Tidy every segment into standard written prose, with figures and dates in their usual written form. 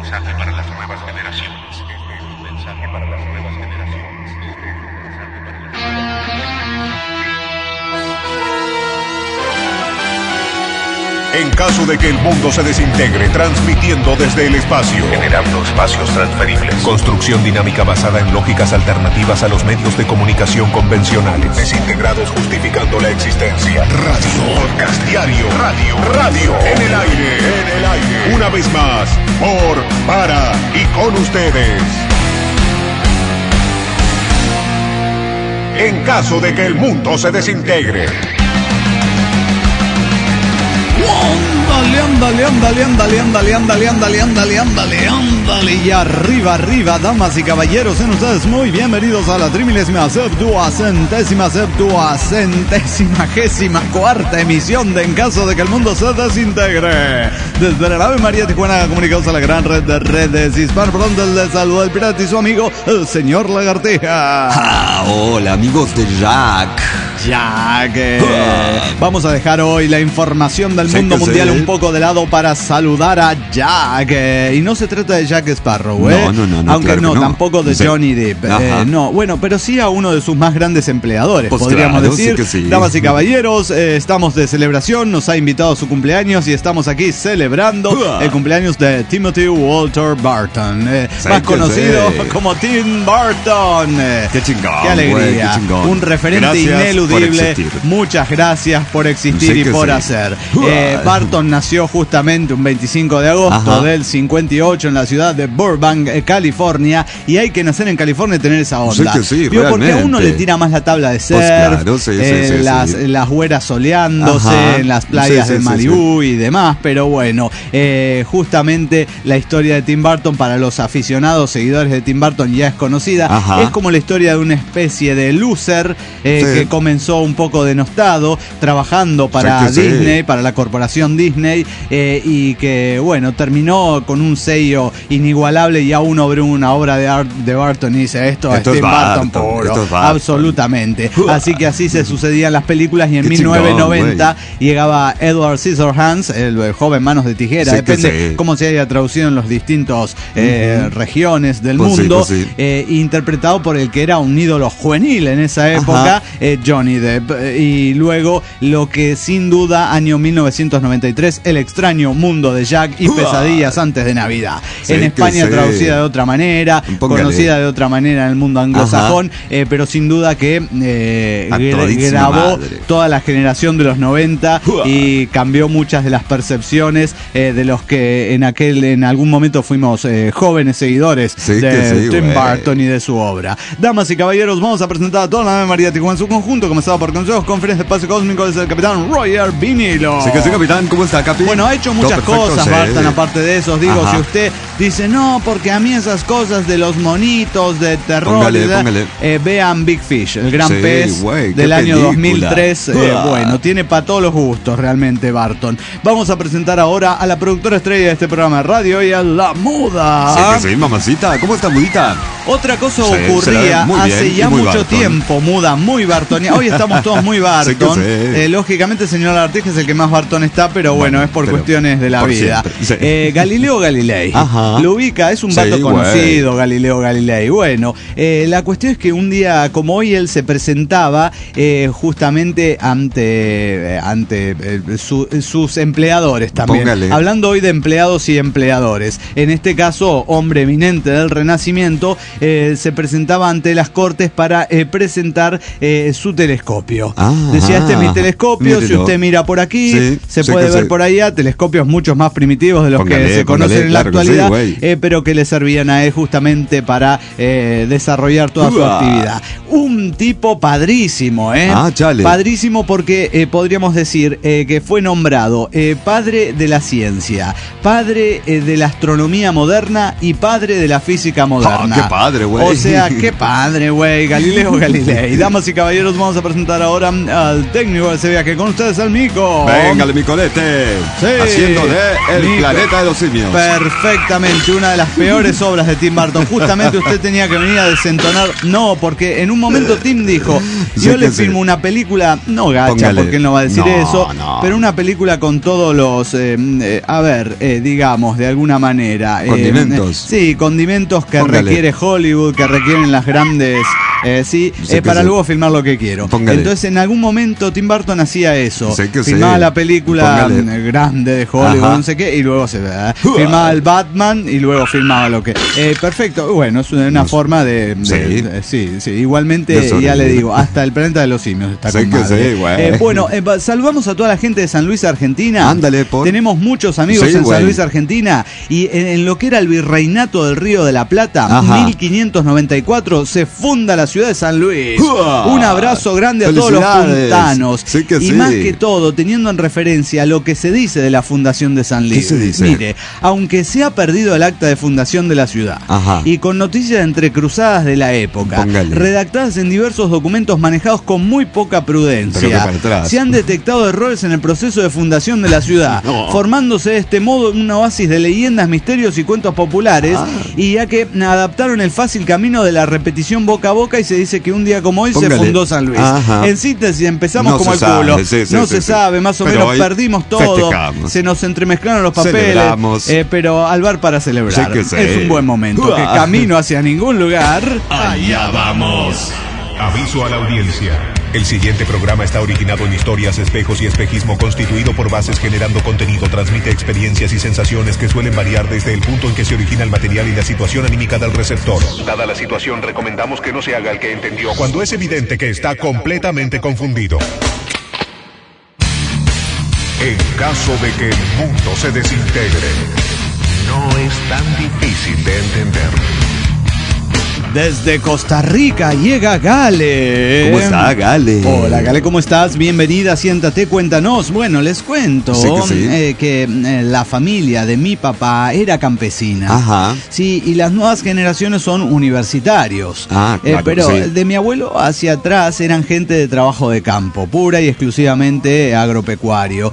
mensaje para las nuevas generaciones. Este es un mensaje para las nuevas generaciones. Este es un mensaje para las nuevas generaciones. En caso de que el mundo se desintegre, transmitiendo desde el espacio, Generando espacios transferibles. construcción dinámica basada en lógicas alternativas a los medios de comunicación convencionales, desintegrados justificando la existencia. Radio, podcast diario, radio, en el aire, una vez más, por, para y con ustedes. En caso de que el mundo se desintegre. Ándale, y arriba, damas y caballeros, sean ustedes muy bienvenidos a la 34ª emisión de En caso de que el mundo se desintegre. Desde el Ave María Tijuana, comunicados a la gran red de redes hispanohablantes, les saluda el pirata y su amigo, el señor Lagartija. Hola, amigos de Jack. Vamos a dejar hoy la información del mundo mundial un poco de lado para saludar a Jack. Y no se trata de Jack Sparrow, No, aunque claro no, tampoco de Johnny Depp. No, bueno, pero sí a uno de sus más grandes empleadores, pues podríamos claro, decir. sí que sí. Damas y caballeros, estamos de celebración, nos ha invitado a su cumpleaños y estamos aquí celebrando el cumpleaños de Timothy Walter Barton, más conocido como Tim Burton. Qué chingón, qué alegría, güey, qué chingón. un referente Gracias ineludible. Muchas gracias por existir y por hacer. Barton nació justamente un 25 de agosto del 58 en la ciudad de Burbank, California, y hay que nacer en California y tener esa onda. Porque a uno le tira más la tabla de surf, las güeras soleándose en las playas de Malibú y demás, pero bueno, justamente la historia de Tim Burton para los aficionados, seguidores de Tim Burton ya es conocida. Es como la historia de una especie de loser que comenzó un poco denostado trabajando para Disney, para la corporación Disney, y que bueno, terminó con un sello inigualable, y a uno ve una obra de arte de Burton y dice esto es Tim Burton puro, absolutamente. Así que así se sucedían las películas, y en 1990 llegaba Edward Scissorhands, el joven manos de tijera, depende cómo se haya traducido en los distintos regiones del mundo, interpretado por el que era un ídolo juvenil en esa época, Johnny Depp. Y luego lo que sin duda, año 1993, El extraño mundo de Jack y Pesadillas antes de Navidad. En España traducida de otra manera, conocida de otra manera en el mundo anglosajón, pero sin duda que grabó toda la generación de los 90 y cambió muchas de las percepciones de los que en algún momento fuimos jóvenes seguidores de Tim Burton y de su obra. Damas y caballeros, vamos a presentar a toda la Ave María Tijuana en su conjunto, comenzado por consejos, conferencias de espacio cósmico desde el capitán Roger Vinilo. Sí, capitán, ¿cómo está, capi? Bueno, ha hecho muchas cosas, Barton, aparte de eso. Digo, si usted dice, no, porque a mí esas cosas de los monitos, de terror, póngale. Vean Big Fish, el gran pez del año 2003. Bueno, tiene para todos los gustos realmente Barton. Vamos a presentar ahora a la productora estrella de este programa de radio y a la muda. Sí, mamacita, ¿cómo está, mudita? Otra cosa ocurría hace ya mucho tiempo, muda, muy Bartonia. Hoy estamos todos muy Barton. Lógicamente, el señor Artigas es el que más Barton está, pero bueno, es por cuestiones de la vida. Galileo Galilei. Lo ubica, es un vato conocido, Galileo Galilei. Bueno, la cuestión es que un día como hoy él se presentaba justamente ante sus empleadores también. Hablando hoy de empleados y empleadores. En este caso, hombre eminente del Renacimiento, se presentaba ante las cortes para presentar su telescopio. Decía, este es mi telescopio, si usted mira por aquí, se puede ver por allá, telescopios muchos más primitivos de los que se conocen en la actualidad, pero que le servían a él justamente para desarrollar toda su actividad. Un tipo padrísimo, padrísimo porque podríamos decir que fue nombrado padre de la ciencia, padre de la astronomía moderna y padre de la física moderna. ¡Qué padre, güey! O sea, qué padre, güey, Galileo Galilei. Damas y caballeros, vamos a presentar ahora al técnico de ese viaje. Con ustedes, el Mico. Venga, el Micolete. Haciendo de El Planeta de los Simios. Perfectamente. Exactamente, una de las peores obras de Tim Burton. Justamente usted tenía que venir a desentonar. No, porque en un momento Tim dijo, yo le filmo una película, no gacha, póngale, porque él no va a decir eso, pero una película con todos los, digamos, de alguna manera. Condimentos. Sí, condimentos que requiere Hollywood, que requieren las grandes... para luego filmar lo que quiero. Póngale. Entonces, en algún momento Tim Burton hacía eso. Filmaba la película grande de Hollywood, no sé qué, y luego se filmaba el Batman y luego filmaba lo que... perfecto, bueno, es una forma de igualmente, ya le digo, hasta el planeta de los simios está con madre. Bueno, saludamos a toda la gente de San Luis, Argentina. Ándale, tenemos muchos amigos en San Luis, Argentina, y en lo que era el Virreinato del Río de la Plata, 1594, se funda la ciudad de San Luis. Un abrazo grande a todos los puntanos. Más que todo, teniendo en referencia lo que se dice de la fundación de San Luis. ¿Qué se dice? Mire, aunque se ha perdido el acta de fundación de la ciudad, y con noticias entrecruzadas de la época, redactadas en diversos documentos manejados con muy poca prudencia, se han detectado errores en el proceso de fundación de la ciudad, formándose de este modo un oasis de leyendas, misterios y cuentos populares, y ya que adaptaron el fácil camino de la repetición boca a boca, y se dice que un día como hoy se fundó San Luis. En síntesis, empezamos como el culo. No se sabe, más o menos perdimos todo. Se nos entremezclaron los papeles. Pero al bar para celebrar. Es un buen momento. Que camino hacia ningún lugar. Allá vamos. Aviso a la audiencia. El siguiente programa está originado en historias, espejos y espejismo, constituido por bases generando contenido, transmite experiencias y sensaciones que suelen variar desde el punto en que se origina el material y la situación anímica del receptor. Dada la situación, recomendamos que no se haga el que entendió cuando es evidente que está completamente confundido. En caso de que el mundo se desintegre, no es tan difícil de entender. Desde Costa Rica llega Gale. ¿Cómo está, Gale? Hola, Gale, ¿cómo estás? Bienvenida, siéntate, cuéntanos. Bueno, les cuento que la familia de mi papá era campesina. Sí, y las nuevas generaciones son universitarios. Claro, pero de mi abuelo hacia atrás eran gente de trabajo de campo, pura y exclusivamente agropecuario.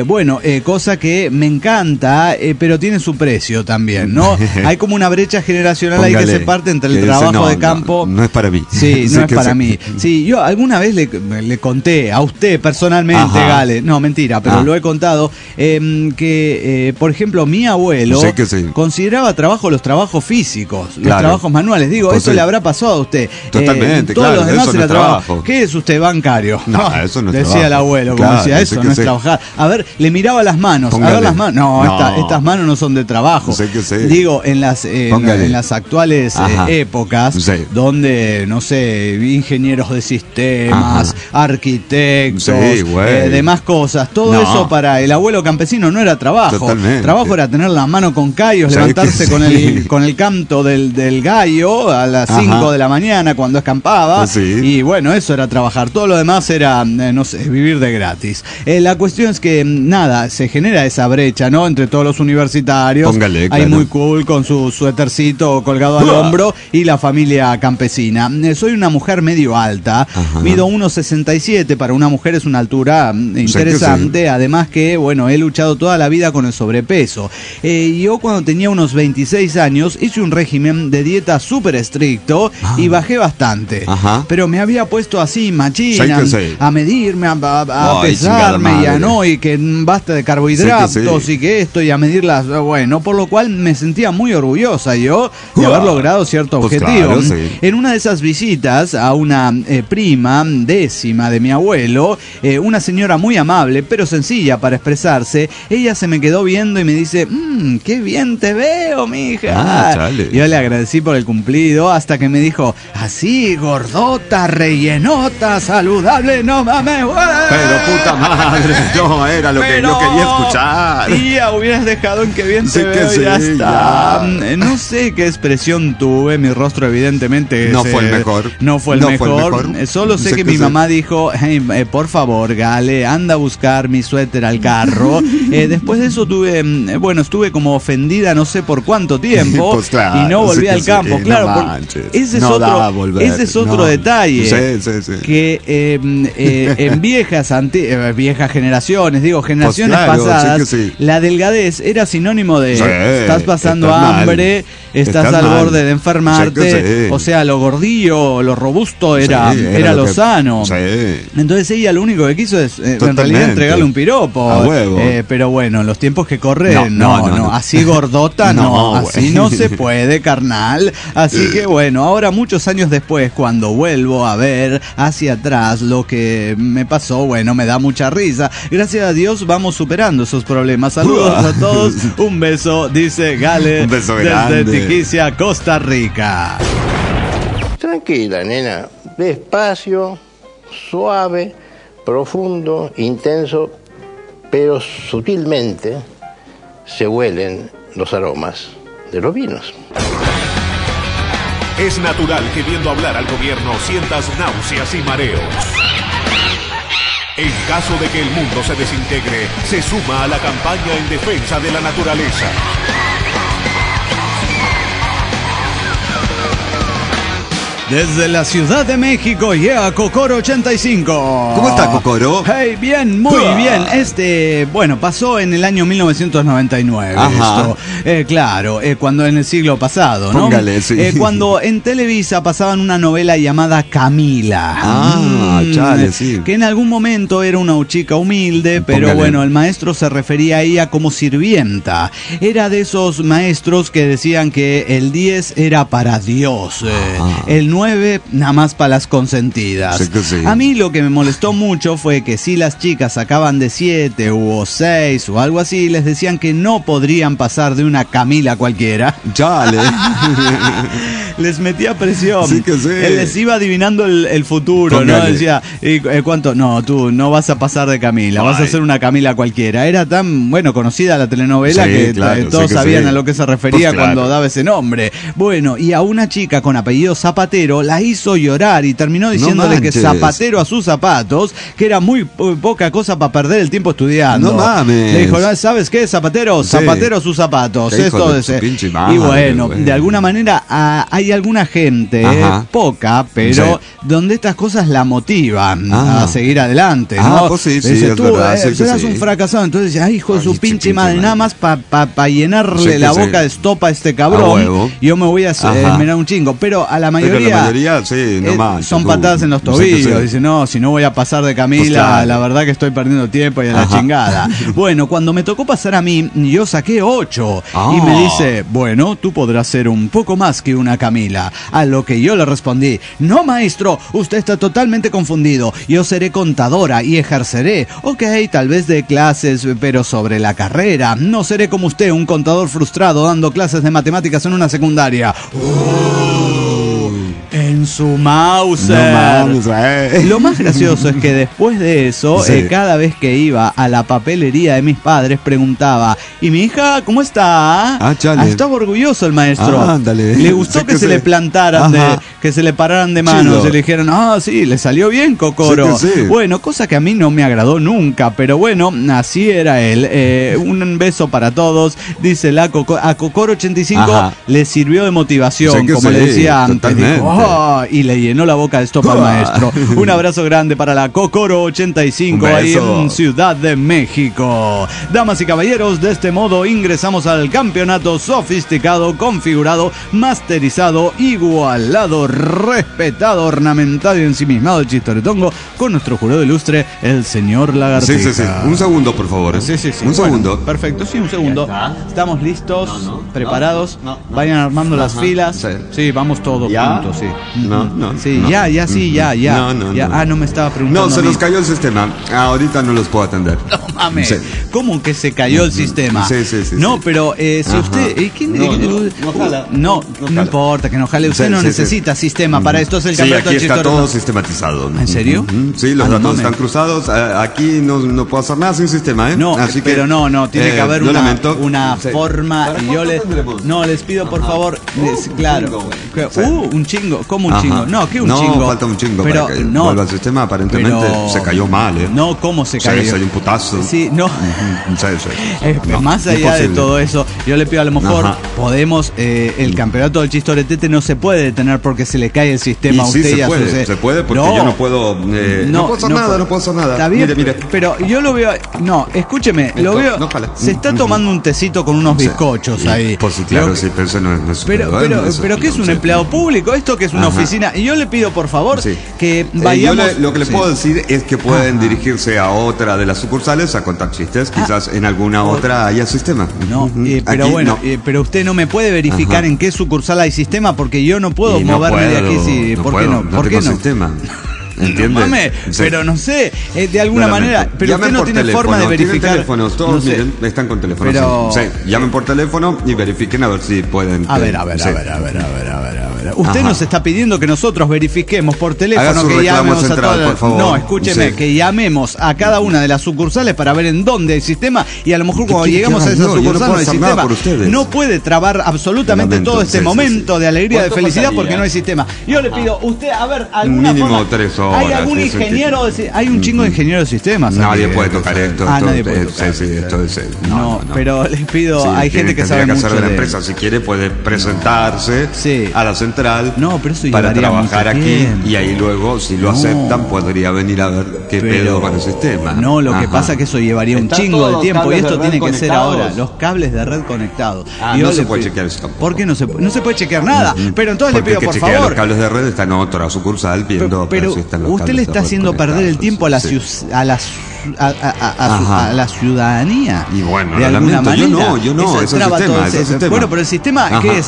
Cosa que me encanta, pero tiene su precio también, ¿no? Hay como una brecha generacional ahí que se parte entre el trabajo de campo. No es para mí. Sí, no es para mí. Sí, yo alguna vez le conté a usted personalmente, Gale, no, mentira, pero lo he contado, que, por ejemplo, mi abuelo consideraba trabajo los trabajos físicos, los trabajos manuales. Digo, eso le habrá pasado a usted. Totalmente, todos los demás era trabajo. ¿Qué es usted, bancario? No, eso no es decía trabajo. El abuelo, como decía, eso no es trabajar. A ver, le miraba las manos. A ver las manos. No, estas manos no son de trabajo. Digo, en las actuales épocas, donde, no sé, ingenieros de sistemas, arquitectos, demás cosas, todo eso para el abuelo campesino no era trabajo. Totalmente. Trabajo era tener la mano con callos, levantarse con el canto del gallo a las 5 de la mañana cuando escampaba, y bueno, eso era trabajar. Todo lo demás era, no sé, vivir de gratis. La cuestión es que, se genera esa brecha, ¿no? Entre todos los universitarios. Hay muy cool con su suétercito colgado al hombro, y la familia campesina. Soy una mujer medio alta, mido 1,67, para una mujer es una altura interesante, además que, he luchado toda la vida con el sobrepeso. Yo cuando tenía unos 26 años hice un régimen de dieta súper estricto y bajé bastante, pero me había puesto así machina, a medirme, a pesarme, y que basta de carbohidratos y que esto, y a medirlas, por lo cual me sentía muy orgullosa yo de haber logrado cierto objetivo. En una de esas visitas a una prima décima de mi abuelo, una señora muy amable pero sencilla para expresarse, ella se me quedó viendo y me dice: qué bien te veo, mija. Yo le agradecí por el cumplido, hasta que me dijo: así, gordota, rellenota, saludable, no mames, güey. Pero puta madre, no era lo que yo quería escuchar. Tía, hubieras dejado en qué bien te veo, ya está. No sé qué expresión tuve, mi rostro evidentemente no fue el mejor. No fue el mejor. Solo sé que mi mamá dijo, hey, por favor, Gale, anda a buscar mi suéter al carro. Después de eso estuve como ofendida no sé por cuánto tiempo, pues claro, y no volví al campo. Claro, no ese es otro detalle. Sí. Que en viejas generaciones, generaciones pasadas, la delgadez era sinónimo de estás pasando hambre, estás al borde de enfermarte, o sea, lo gordillo, lo robusto era lo sano. Entonces ella lo único que quiso es en realidad entregarle un piropo, pero bueno, en los tiempos que corren no, así gordota no, así no se puede, carnal. Así que bueno, ahora muchos años después, cuando vuelvo a ver hacia atrás lo que me pasó, bueno, me da mucha risa. Gracias a Dios vamos superando esos problemas. Saludos a todos, un beso, dice Gale, desde Tiquicia, Costa Rica. Tranquila, nena, despacio, suave, profundo, intenso, pero sutilmente se huelen los aromas de los vinos. Es natural que viendo hablar al gobierno sientas náuseas y mareos. En caso de que el mundo se desintegre, se suma a la campaña en defensa de la naturaleza. Desde la Ciudad de México llega Cocoro 85. ¿Cómo está Cocoro? Hey, bien, muy bien. Pasó en el año 1999. Ajá. Esto. Claro, cuando en el siglo pasado, ¿no? Póngale, sí. Cuando en Televisa pasaban una novela llamada Camila. Chale, sí. Que en algún momento era una chica humilde, pero bueno, el maestro se refería a ella como sirvienta. Era de esos maestros que decían que el 10 era para Dios, el 9 nada más para las consentidas. Sí. A mí lo que me molestó mucho fue que si las chicas sacaban de 7 o 6 o algo así, les decían que no podrían pasar de una Camila cualquiera. Chale. Les metía presión. Sí que sí. Él les iba adivinando el futuro. Póngale. ¿No? Decía, ¿cuánto? No, tú no vas a pasar de Camila, vas a ser una Camila cualquiera. Era tan, conocida la telenovela que todos sabían a lo que se refería cuando daba ese nombre. Bueno, y a una chica con apellido Zapatero la hizo llorar y terminó diciéndole que zapatero a sus zapatos, que era muy poca cosa para perder el tiempo estudiando. No mames. Le dijo, ¿sabes qué, zapatero? Zapatero a sus zapatos. Esto de madre, y bueno, de alguna manera hay alguna gente, poca, pero donde estas cosas la motivan a seguir adelante, ¿no? Pues sí, dice, tú serás un fracasado. Entonces dice, hijo de su pinche madre, nada más para llenarle la boca de estopa a este cabrón, yo me voy a esmerar un chingo. Pero a la mayoría son patadas en los tobillos. Dice, no, si no voy a pasar de Camila, la verdad que estoy perdiendo tiempo y a la chingada. Bueno, cuando me tocó pasar a mí, yo saqué 8 y me dice, bueno, tú podrás ser un poco más que una Camila. A lo que yo le respondí, no, maestro, usted está totalmente confundido. Yo seré contadora y ejerceré, tal vez de clases, pero sobre la carrera. No seré como usted, un contador frustrado dando clases de matemáticas en una secundaria. En su Mauser. Lo más gracioso es que después de eso, cada vez que iba a la papelería de mis padres, preguntaba, ¿y mi hija cómo está? Estaba orgulloso el maestro. Le gustó que se le plantaran, que se le pararan de manos, y le dijeron, sí, le salió bien, Cocoro. Bueno, cosa que a mí no me agradó nunca, pero bueno, así era él. Un beso para todos, dice a Cocoro 85 le sirvió de motivación, como le decía antes. Y le llenó la boca de estopa al maestro. Un abrazo grande para la Cocoro 85 ahí en Ciudad de México. Damas y caballeros, de este modo ingresamos al campeonato sofisticado, configurado, masterizado, igualado, respetado, ornamentado y ensimismado el chistoretongo con nuestro jurado ilustre, el señor Lagartija. Sí. Un segundo, por favor. Sí. Un segundo. Perfecto, un segundo. ¿Estamos listos? ¿Preparados? Vayan armando las filas. Sí, vamos todos juntos, sí. No. Sí, no. ya. No. Ah, no me estaba preguntando. No, se a mí. nos cayó el sistema. Ahorita no los puedo atender. No mames. Sí. ¿Cómo que se cayó el sistema? Sí. No, pero si Ajá. usted. No jala. No importa que no jale. Usted no necesita sistema para esto. Es el Sí, campeonato aquí del está Chistorete. todo sistematizado. ¿En serio? Sí, los Ah, no datos mames. están cruzados. Aquí no puedo hacer nada sin sistema, ¿eh? No, Así pero que, no, tiene que haber lo una lamento. Sí. forma. ¿Para Y yo cuánto les. tendremos? No, les pido por favor. Claro. Sí. Un chingo. ¿Cómo un Ajá. chingo? No, ¿qué un no, chingo? falta un chingo Pero para que no. vuelva al sistema. Aparentemente Pero- se cayó mal, ¿eh? No, ¿cómo se cayó? Se dio un putazo. Sí, no. Sí. No, Más allá imposible. de todo eso, yo le pido a lo mejor Ajá. podemos el campeonato del Chistoretete no se puede detener porque se le cae el Y sistema a sí, usted y se a su puede, se puede porque yo no puedo no puedo hacer nada, no puedo hacer nada. Está bien, Mire. pero yo lo veo, no, escúcheme, lo veo, no jala. se está tomando un tecito con unos bizcochos ahí. Pues sí, claro, Lo- sí, pero eso no es Pero ¿qué es un empleado público? ¿Esto que es una Ajá. oficina? Y yo le pido, por favor, Sí. que Yo vayamos... lo que le Sí. puedo decir es que pueden Ajá. dirigirse a otra de las sucursales a contar chistes. Quizás en alguna otra haya sistema. No, pero Aquí bueno, no. pero usted no me puede verificar Ajá. en qué sucursal hay sistema porque yo no puedo Y no moverme de aquí. puedo, Si, ¿por qué no? ¿Por qué tengo no? sistema. No ¿Entiendes? mames, Sí. pero no sé, de alguna Lo lamento. manera, pero Llamen usted no por tiene teléfono, forma de tienen verificar. teléfonos, todos No sé. miren, están con teléfonos. Pero- Sí, llamen por teléfono y verifiquen a ver si pueden. A ver. Sí. Usted Ajá. nos está pidiendo que nosotros verifiquemos por teléfono Haga su que reclamo llamemos a central, todas. por favor. No, escúcheme, Sí. que llamemos a cada una de las sucursales para ver en dónde hay sistema y a lo mejor cuando quiere que lleguemos a haga esa yo? Yo no sucursal puedo no hay hacer nada sistema. por ustedes. No puede trabar absolutamente Lamento, todo este sí, momento de alegría, de ¿Cuánto felicidad faltaría? porque no hay sistema. Yo le pido, usted, a ver, alguna Mínimo forma- 3 horas, ¿Hay algún eso ingeniero? Hay un chingo de ingenieros de sistemas. Nadie aquí. puede tocar esto. Nadie puede tocar. Sí, esto es. No, pero les pido, Sí, hay gente que sabe tendría mucho hacer de la de empresa. Si quiere, puede presentarse Sí. a la central No, pero eso para llevaría trabajar mucho aquí. tiempo. Y ahí luego, si lo No. aceptan, podría venir a ver qué pedo con el sistema. No, lo que Ajá. pasa es que eso llevaría un ¿Están chingo todos de los tiempo y cables esto de red tiene que ser conectados? ahora. Los cables de red conectados. Ah, Y yo no se le puede pido- chequear eso tampoco. ¿Por qué no se puede? No se puede chequear nada. Pero entonces Porque le el pido, que por chequea favor. los cables de red está en otra sucursal viendo Pero si están los usted cables le de está red haciendo perder el conectados. tiempo a la, Sí. a la ciudadanía. Y bueno, de lo alguna lamento, yo manera. no, Eso es el traba sistema, todo es el ese- sistema. Bueno, pero el sistema, Ajá. ¿qué es?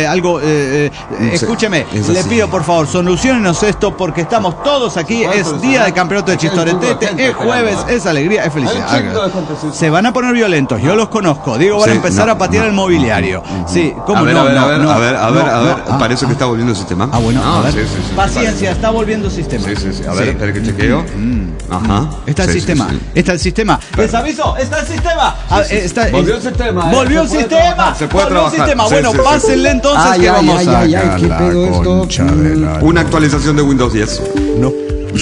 Escúcheme, es le así. pido por favor, solucionenos esto porque estamos todos aquí. Es día de campeonato de Chistoretete, es jueves, es alegría, es felicidad. Se van a poner violentos, yo los conozco. Digo, van a Sí, empezar no, a patear no. el mobiliario. Sí, ¿cómo A ver, no? a ver, no, a ver, no, a ver, no, no, parece que está volviendo el sistema. Ah, bueno, a ver. Sí, sí, sí, Paciencia, está volviendo el sistema. Sí, sí, sí. A ver, Sí. espera que chequeo. Ajá. Está el Sí, sí, sistema, sí. está el sistema. Les aviso, está el sistema. Volvió el sistema, Volvió el se puede sistema. trabajar. Se puede Volvió el trabajar. sistema. Sí, Bueno, sí, sí. pásenle entonces Ay, que ay, vamos ay, a. ay, ay, qué pedo esto. Una actualización de Windows 10. No.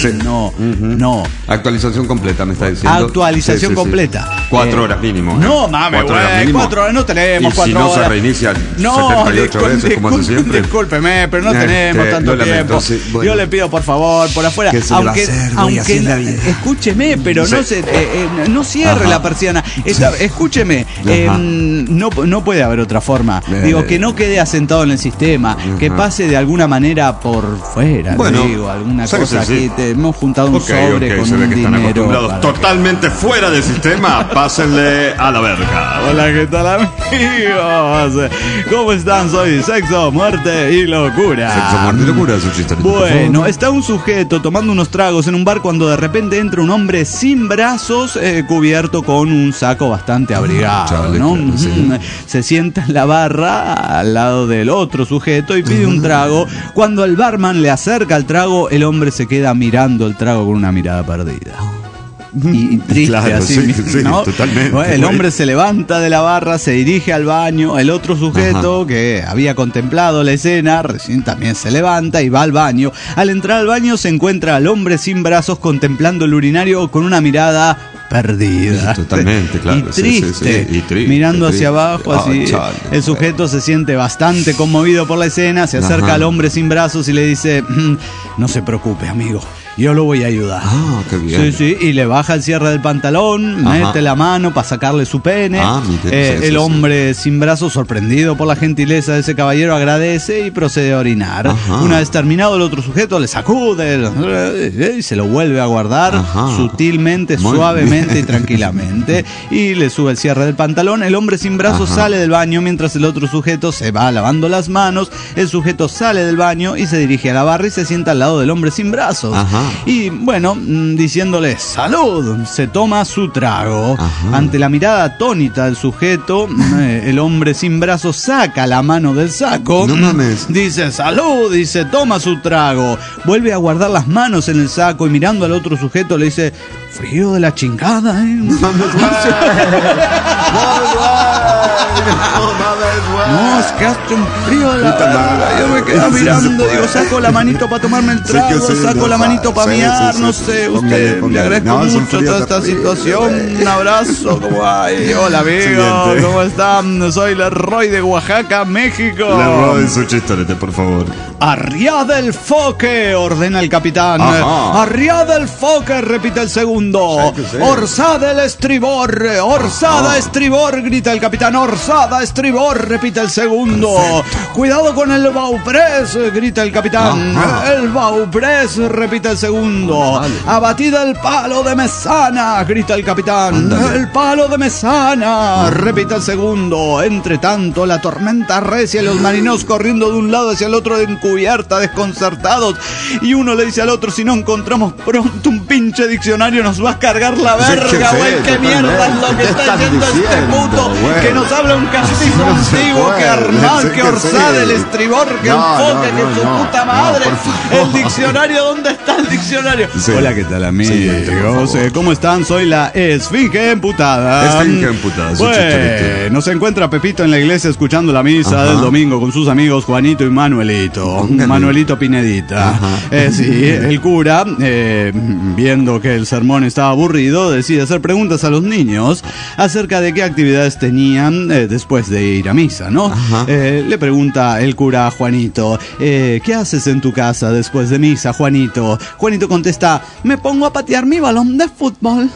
No. Actualización completa, me está diciendo. Actualización Sí, sí, sí. completa. 4 horas mínimo. No, mames, 4 horas güey, mínimo. 4 horas no tenemos, Y 4 si no horas. se reinicia No, 78 veces, como hace siempre. discúlpeme, pero no tenemos tanto lo lamento, tiempo. sí, bueno. Yo le pido por favor, por afuera, ¿Qué se le va a aunque, hacer, güey? Así es la vida. escúcheme, pero no Sí. no cierre Ajá. la persiana. Escúcheme, Ajá. no puede haber otra forma. Digo, que no quede asentado en el sistema, que pase de alguna manera por fuera, Bueno, digo, alguna sí, cosa sí, aquí. sí. Hemos juntado un Ok, sobre ok, con se ve un que están dinero. acostumbrados para- totalmente fuera del sistema. Pásenle a la verga. Hola, ¿qué tal amigos? ¿Cómo están? Soy Sexo, Muerte y Locura. Sexo, muerte y locura es un chiste. Bueno, está un sujeto tomando unos tragos en un bar cuando de repente entra un hombre sin brazos cubierto con un saco bastante abrigado, Chale, ¿no? claro, sí. Se sienta en la barra al lado del otro sujeto y pide un trago. Cuando el barman le acerca el trago, el hombre se queda mirando el trago con una mirada perdida. Y triste Claro, así, sí, sí, ¿no? totalmente. Bueno, el hombre se levanta de la barra, se dirige al baño, el otro sujeto que había contemplado la escena recién también se levanta y va al baño. Al entrar al baño se encuentra al hombre sin brazos contemplando el urinario con una mirada perdida. Totalmente, claro. Y Sí, triste, sí, sí. Y triste, mirando hacia triste. abajo así. Chale. El sujeto se siente bastante conmovido por la escena, se acerca Ajá. al hombre sin brazos y le dice, no se preocupe amigo, yo lo voy a ayudar. Ah, qué bien. Sí, sí, y le baja el cierre del pantalón, mete la mano para sacarle su pene. El hombre sin brazos, sorprendido por la gentileza de ese caballero, agradece y procede a orinar. Una vez terminado, el otro sujeto le sacude y se lo vuelve a guardar sutilmente, suavemente y tranquilamente, y le sube el cierre del pantalón. El hombre sin brazos sale del baño mientras el otro sujeto se va lavando las manos. El sujeto sale del baño y se dirige a la barra y se sienta al lado del hombre sin brazos. Y bueno, diciéndole salud, se toma su trago. Ante la mirada atónita del sujeto, el hombre sin brazos saca la mano del saco. No mames. Dice salud y se toma su trago. Vuelve a guardar las manos en el saco y mirando al otro sujeto le dice: frío de la chingada, ¿eh? No, es que hace un frío de la verga. Yo me quedo mirando, digo, saco la manito para tomarme el trago, saco la manito para miar, no sé, usted, le agradezco mucho toda esta situación. Un abrazo, como hay. Hola, amigo, ¿cómo están? Soy Leroy de Oaxaca, México. Leroy, su chistorete, por favor. Arriada el foque, ordena el capitán. Arriada el foque, repite el segundo. Orzada el estribor, orzada estribor, grita el capitán. Orzada estribor, repite el segundo. Cuidado con el bauprés, grita el capitán. El bauprés, repite el segundo. Abatida el palo de mesana, grita el capitán. El palo de mesana, repite el segundo. Entre tanto, la tormenta recia y los marineros corriendo de un lado hacia el otro de encubierta, desconcertados. Y uno le dice al otro: si no encontramos pronto un pinche diccionario, nos va a cargar la verga, güey. ¿Qué mierda es lo que está haciendo este puto? Que nos habla un castizo antiguo, que armar, que orzada el estribor, que enfoque, que su puta madre. El diccionario, ¿dónde está el diccionario? Hola, ¿qué tal, amigos? ¿Cómo están? Soy la Esfinge Emputada. Esfinge Emputada. Bueno, se encuentra Pepito en la iglesia escuchando la misa del domingo con sus amigos Juanito y Manuelito. Manuelito Pinedita. Sí, el cura, viendo que el sermón estaba aburrido, decide hacer preguntas a los niños acerca de qué actividades tenían después de ir a misa, ¿no? Le pregunta el cura a Juanito: ¿qué haces en tu casa después de misa, Juanito? Juanito contesta: me pongo a patear mi balón de fútbol.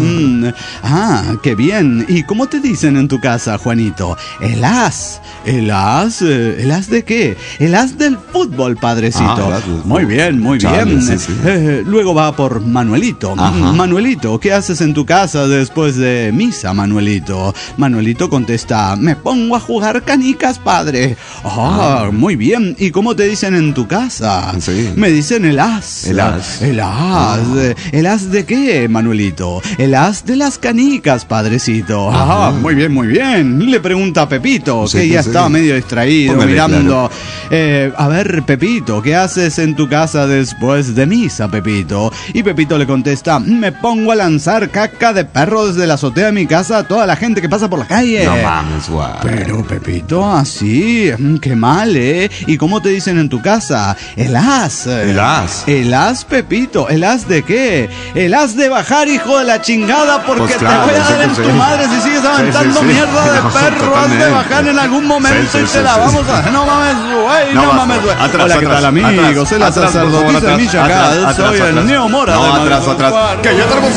Qué bien. ¿Y cómo te dicen en tu casa, Juanito? El as. ¿El as? ¿El as de qué? El as del fútbol, padrecito. Muy bien, muy bien. Luego va por Manuelito. Manuelito, ¿qué haces en tu casa después de misa, Manuelito? Manuelito contesta: me pongo a jugar canicas, padre. Muy bien. ¿Y cómo te dicen en tu casa? Me dicen el as. El as. El as. ¿El as de qué, Manuelito? El as de las canicas, padrecito. Muy bien, muy bien. Le pregunta a Pepito, que ya estaba medio distraído, mirando. A ver, Pepito, ¿qué haces en tu casa después de misa, Pepito? Y Pepito le contesta: me pongo a lanzar caca de perro desde la azotea de mi casa a toda la gente que pasa por la calle. No mames, guay. Pero, Pepito, así, qué mal, ¿eh? ¿Y cómo te dicen en tu casa? El as. El as. El as, Pepito. ¿El as de qué? El as de bajar, hijo de la chingada, porque pues claro, te voy a dar en tu madre si sigues aventando mierda de perro. Has de bajar en algún momento y te la vamos a... No mames, güey, no mames, güey. Hola, ¿qué tal, amigos? Soy la sacerdotisa Michael. Soy el Neo Mora. No, atrás. ¡Que ya tenemos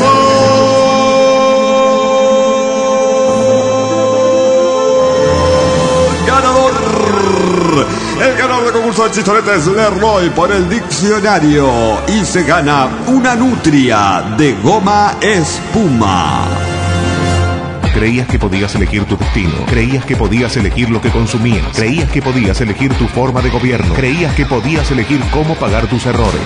ganador! El ganador del concurso de chistoretes, Leroy, por el diccionario, y se gana una nutria de goma espuma. Creías que podías elegir tu destino, creías que podías elegir lo que consumías, creías que podías elegir tu forma de gobierno, creías que podías elegir cómo pagar tus errores.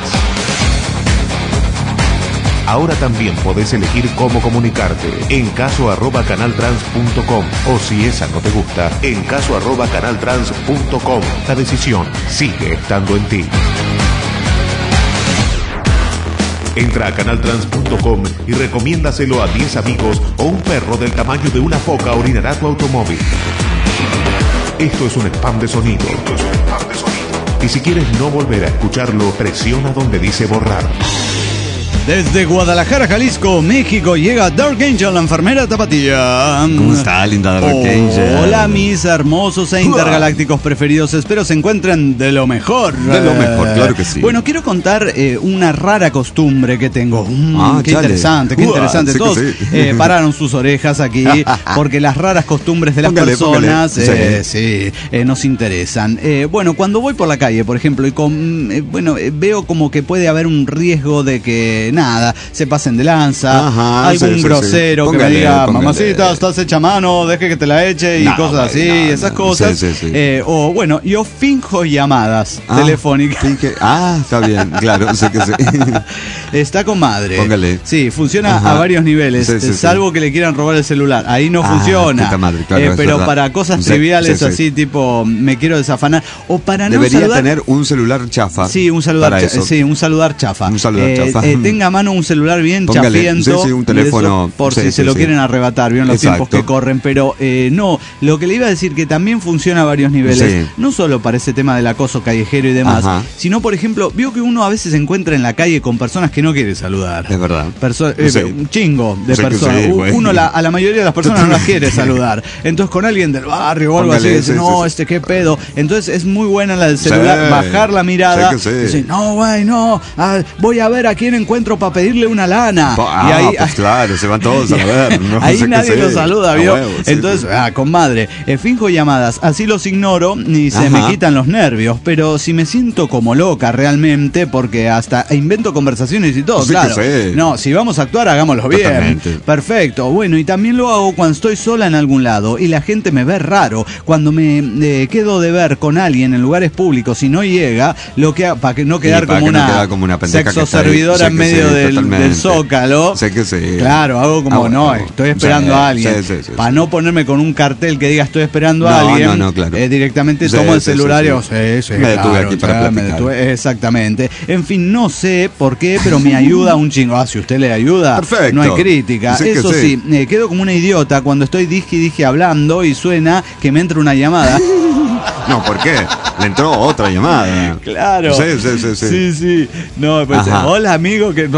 Ahora también podés elegir cómo comunicarte en caso@canaltrans.com, o si esa no te gusta, en caso@canaltrans.com. La decisión sigue estando en ti. Entra a canaltrans.com y recomiéndaselo a 10 amigos o un perro del tamaño de una foca orinará tu automóvil. Esto es un spam de sonido. Y si quieres no volver a escucharlo, presiona donde dice borrar. Desde Guadalajara, Jalisco, México, llega Dark Angel, la enfermera tapatía. ¿Cómo está, linda Dark Angel? Hola, mis hermosos e intergalácticos preferidos. Espero se encuentren de lo mejor. De lo mejor, claro que sí. Bueno, quiero contar una rara costumbre que tengo. Qué chale. interesante, qué interesante. Sí, Todos sí. pararon sus orejas aquí porque las raras costumbres de las personas nos interesan. Bueno, cuando voy por la calle, por ejemplo, y veo como que puede haber un riesgo de que nada, se pasen de lanza, algún grosero que me diga, mamacita, estás hecha a mano, deje que te la eche y cosas así, esas cosas. O bueno, yo finjo llamadas telefónicas. Está bien, claro, sé que sí. Está con madre. Póngale. Sí, funciona a varios niveles, salvo que le quieran robar el celular. Ahí no funciona. Madre, claro, pero para cosas triviales así, tipo, me quiero desafanar. O para no debería saludar, tener un celular chafa. Sí, un celular chafa. Un celular chafa. Tenga a mano un celular bien chafiento. Un teléfono. Por si se lo quieren arrebatar, vieron los tiempos que corren. Pero no, lo que le iba a decir que también funciona a varios niveles. No solo para ese tema del acoso callejero y demás, sino, por ejemplo, veo que uno a veces se encuentra en la calle con personas que no quiere saludar. Es verdad. Un chingo de personas. Uno a la mayoría de las personas no las quiere saludar. Entonces con alguien del barrio o algo así dice, qué pedo. Entonces es muy buena la del celular, bajar la mirada, dice, no, güey, no, voy a ver a quién encuentro para pedirle una lana. Y ahí, pues claro, se van todos a ver. Ahí nadie lo saluda, ¿vio? Entonces, con madre, finjo llamadas, así los ignoro y se me quitan los nervios. Pero si me siento como loca realmente, porque hasta invento conversaciones y todo, claro. No, si vamos a actuar, hagámoslo bien. Totalmente. Perfecto. Bueno, y también lo hago cuando estoy sola en algún lado y la gente me ve raro. Cuando me quedo de ver con alguien en lugares públicos y no llega, para que no quedar como una sexo servidora en medio del zócalo. Sé que sí. Claro, hago como estoy esperando a alguien. Para no ponerme con un cartel que diga estoy esperando a alguien, claro. Directamente tomo el celular y me detuve aquí para platicar. Exactamente. En fin, no sé por qué, pero me ayuda un chingo. Si usted le ayuda, perfecto. No hay crítica. Eso sí, quedo como una idiota cuando estoy dije hablando y suena que me entra una llamada. No, ¿por qué? Le entró otra llamada. Claro. Sí. No, pues, hola amigo, que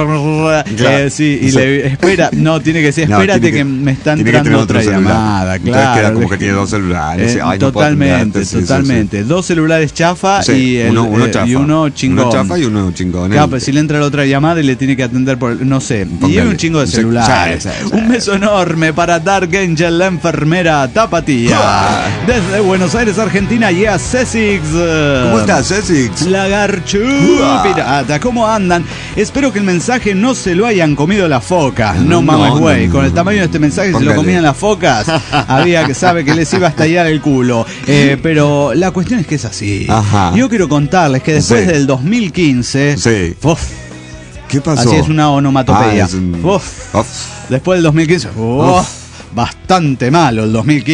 le espera, tiene que ser, espérate que me está entrando otra llamada, claro. Entonces queda como que tiene dos celulares. Totalmente. Dos celulares chafa y uno chingón. Uno chafa y uno chingón. Claro, pues si le entra la otra llamada y le tiene que atender no sé. Y hay un chingo de celulares. Un beso enorme para Dark Angel, la enfermera tapatía. Desde Buenos Aires, Argentina, Cesix. ¿Cómo estás, Cesix? Lagarchu pirata, ¿cómo andan? Espero que el mensaje no se lo hayan comido las focas. No mames, güey. Con el tamaño de este mensaje, se lo comían las focas. Sabe que les iba a estallar el culo. Pero la cuestión es que es así. Yo quiero contarles que después del 2015. ¿Qué pasó? Así es una onomatopeya. Después del 2015. Bastante malo el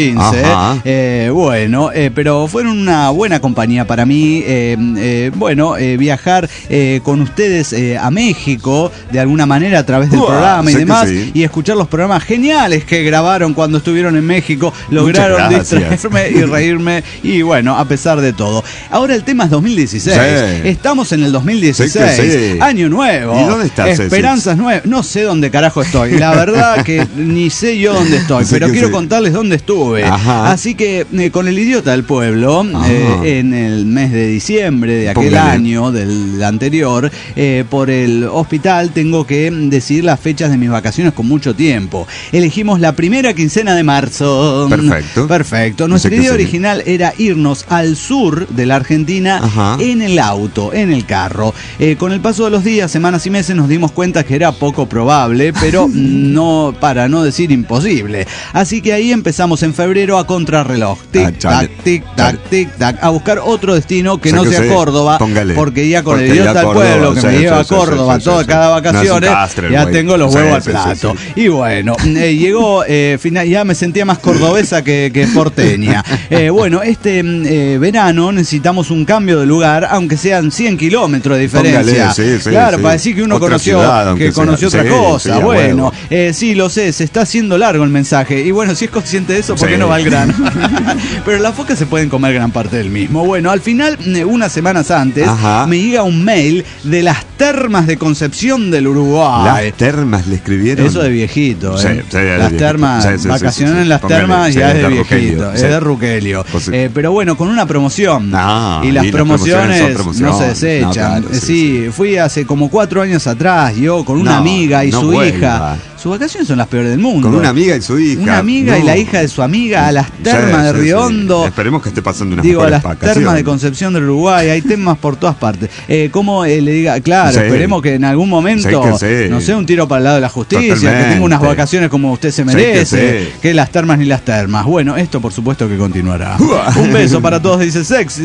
2015. Pero fueron una buena compañía para mí. Viajar con ustedes a México de alguna manera a través del programa y demás, y escuchar los programas geniales que grabaron cuando estuvieron en México. Lograron distraerme y reírme, y bueno, a pesar de todo. Ahora el tema es 2016. Estamos en el 2016. Año nuevo. ¿Y dónde estás? Esperanzas nuevas. No sé dónde carajo estoy. La verdad que ni sé yo dónde estoy. Pero quiero contarles dónde estuve. Así que con el idiota del pueblo, en el mes de diciembre de aquel año, del anterior, por el hospital tengo que decidir las fechas de mis vacaciones con mucho tiempo. Elegimos la primera quincena de marzo. Perfecto. Nuestra idea original era irnos al sur de la Argentina en el auto, en el carro. Con el paso de los días, semanas y meses nos dimos cuenta que era poco probable, pero no, para no decir imposible. Así que ahí empezamos en febrero a contrarreloj. Tic-tac, a buscar otro destino que no sea Córdoba. Porque ya con el idiota del pueblo que me lleva a Córdoba cada vacaciones, ya tengo los huevos al plato. Y bueno, llegó final, ya me sentía más cordobesa que porteña. Este verano necesitamos un cambio de lugar, aunque sean 100 kilómetros de diferencia. Claro, para decir que uno conoció otra cosa. Sí, lo sé, se está haciendo largo el mensaje. Y bueno, si es consciente de eso, ¿por qué no va al grano? Pero las focas se pueden comer gran parte del mismo. Bueno, al final, unas semanas antes, me llega un mail de las termas de Concepción del Uruguay. Las termas le escribieron. Eso de viejito, Sí, las termas, vacacionar en las termas ya es de viejito, es de Rugelio. Pero bueno, con una promoción. Y las promociones no se desechan. Sí, fui hace como 4 años atrás, yo con una amiga y su hija. Sus vacaciones son las peores del mundo. Con una amiga y su hija. Una amiga y la hija de su amiga a las termas de Riondo. Esperemos que esté pasando unas Digo, a las vacaciones. termas de Concepción del Uruguay. Hay temas por todas partes. ¿Cómo le diga? Claro, esperemos que en algún momento, no sé, un tiro para el lado de la justicia, que tenga unas vacaciones como usted se merece, que las termas ni las termas. Bueno, esto por supuesto que continuará. Un beso para todos, dice Sexy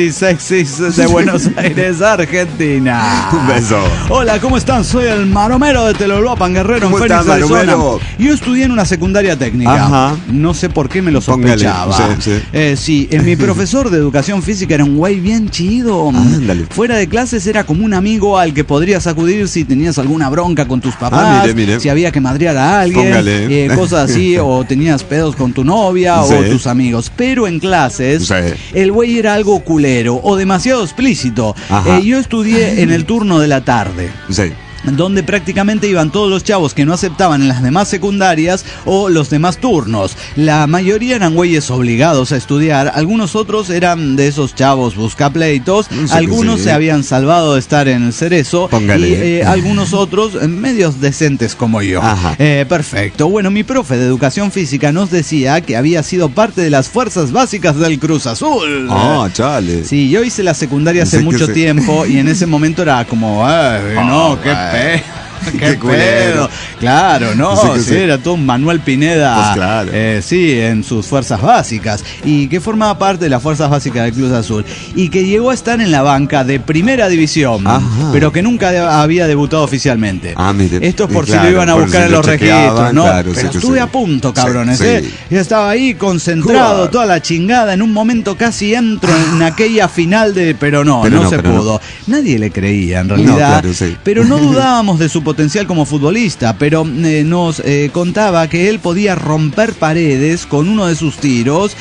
de Buenos Aires, Argentina. Un beso. Hola, ¿cómo están? Soy el Maromero de Teloloapan, Guerrero, en Phoenix, Arizona. Yo estudié en una secundaria técnica. No sé por qué me lo sospechaba. Sí, mi profesor de educación física era un güey bien chido. Fuera de clases era como un amigo al que podrías acudir si tenías alguna bronca con tus papás, si había que madrear a alguien, cosas así, o tenías pedos con tu novia o tus amigos. Pero en clases, el güey era algo culero o demasiado explícito. Yo estudié en el turno de la tarde. Donde prácticamente iban todos los chavos que no aceptaban en las demás secundarias o los demás turnos. La mayoría eran güeyes obligados a estudiar, algunos otros eran de esos chavos buscapleitos, algunos se habían salvado de estar en el Cerezo y algunos otros medios decentes como yo. Perfecto. Bueno, mi profe de educación física nos decía que había sido parte de las fuerzas básicas del Cruz Azul. Chale. Sí, yo hice la secundaria hace mucho tiempo y en ese momento era como, no, qué ¡Qué pedo! Claro, no, sí, era todo un Manuel Pineda, pues claro. Sí, en sus fuerzas básicas, y que formaba parte de las fuerzas básicas del Cruz Azul, y que llegó a estar en la banca de primera división, pero que nunca había debutado oficialmente. Esto es por si lo iban a buscar en los registros, ¿no? Pero estuve a punto, cabrones, Yo estaba ahí concentrado, toda la chingada, en un momento casi entro en aquella final pero no se pudo. Nadie le creía, en realidad, pero no dudábamos de su potencial como futbolista, pero nos contaba que él podía romper paredes con uno de sus tiros,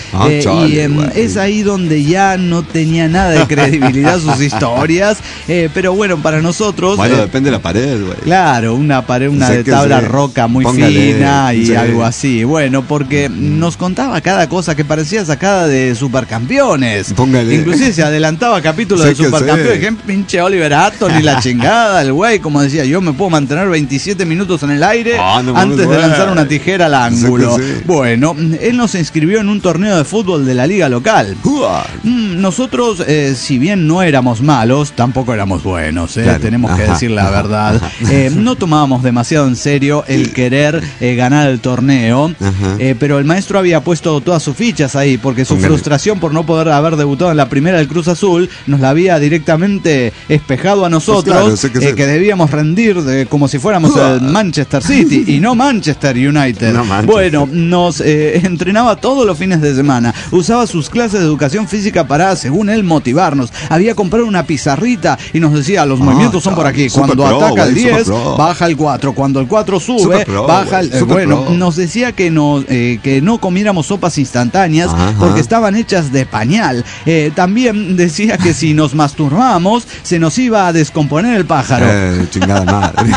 es ahí donde ya no tenía nada de credibilidad sus historias, pero bueno, para nosotros... Bueno, depende de la pared, güey. Claro, una pared, una de tabla roca muy fina y algo así. Bueno, porque nos contaba cada cosa que parecía sacada de Supercampeones. Inclusive se adelantaba capítulos de Supercampeones. Que pinche Oliver Atom y la chingada, el güey, como decía, yo me puedo mantener 27 minutos en el aire antes de lanzar una tijera al ángulo. Bueno, él nos inscribió en un torneo de fútbol de la liga local. Nosotros, si bien no éramos malos, tampoco éramos buenos, tenemos que decir la verdad. No tomábamos demasiado en serio el querer ganar el torneo, pero el maestro había puesto todas sus fichas ahí, porque su frustración por no poder haber debutado en la primera del Cruz Azul nos la había directamente espejado a nosotros, que debíamos rendir como si fuéramos el Manchester City y no Manchester United. Bueno, nos entrenaba todos los fines de semana, usaba sus clases de educación física para, según él, motivarnos. Había comprado una pizarrita y nos decía, los movimientos son por aquí, cuando ataca el 10 baja el 4, cuando el 4 sube baja el... nos decía que no comiéramos sopas instantáneas porque estaban hechas de pañal. También decía que si nos masturbábamos se nos iba a descomponer el pájaro. Chingada madre.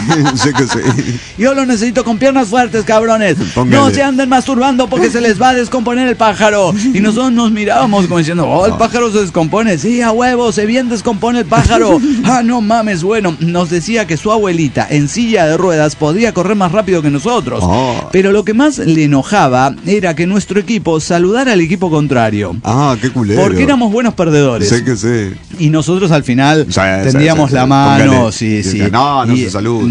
Yo lo necesito con piernas fuertes, cabrones. No se anden masturbando porque se les va a descomponer el pájaro. Y nosotros nos mirábamos como diciendo, el pájaro se descompone. Sí, a huevo, se bien descompone el pájaro. No mames. Bueno, nos decía que su abuelita en silla de ruedas podía correr más rápido que nosotros. Pero lo que más le enojaba era que nuestro equipo saludara al equipo contrario. Qué culero. Porque éramos buenos perdedores. Y nosotros al final tendíamos la mano. No se saluda.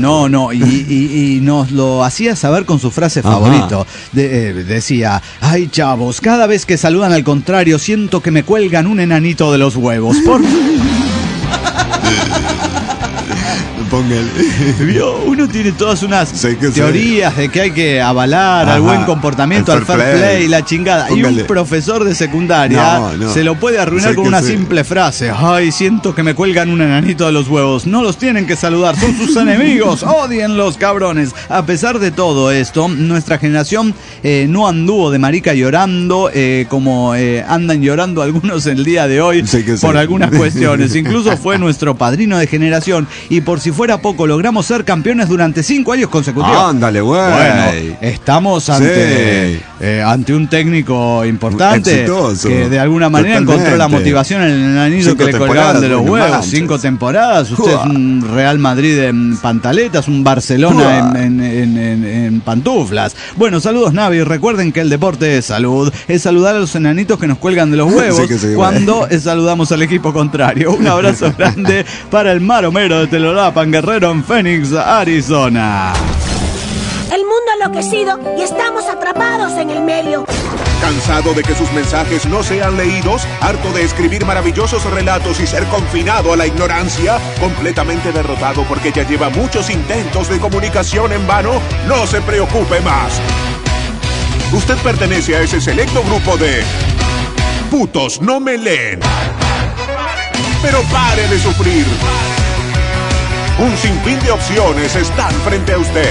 Y nos lo hacía saber con su frase favorito. Decía, ay chavos, cada vez que saludan al contrario siento que me cuelgan un enanito de los huevos. Póngale. Uno tiene todas unas teorías de que hay que avalar al buen comportamiento, al fair play, la chingada. Póngale. Y un profesor de secundaria se lo puede arruinar con una simple frase. Ay, siento que me cuelgan un enanito de los huevos. No los tienen que saludar, son sus enemigos. Odienlos, cabrones. A pesar de todo esto, nuestra generación no anduvo de marica llorando como andan llorando algunos el día de hoy por algunas cuestiones. Incluso fue nuestro padrino de generación y por si fuera poco logramos ser campeones durante 5 años consecutivos. Ándale, güey. Bueno, estamos ante un técnico importante exitoso, que de alguna manera encontró la motivación en el enanito que le colgaban de los huevos. 5 temporadas. Usted es un Real Madrid en pantaletas, un Barcelona en pantuflas. Bueno, saludos, Navi. Recuerden que el deporte es salud. Es saludar a los enanitos que nos cuelgan de los huevos cuando saludamos al equipo contrario. Un abrazo grande para el maromero de Telolapan, Guerrero, en Phoenix, Arizona. El mundo ha enloquecido y estamos atrapados en el medio. ¿Cansado de que sus mensajes no sean leídos? ¿Harto de escribir maravillosos relatos y ser confinado a la ignorancia? ¿Completamente derrotado porque ya lleva muchos intentos de comunicación en vano? No se preocupe más. Usted pertenece a ese selecto grupo de putos no me leen. Pero pare de sufrir. Un sinfín de opciones están frente a usted.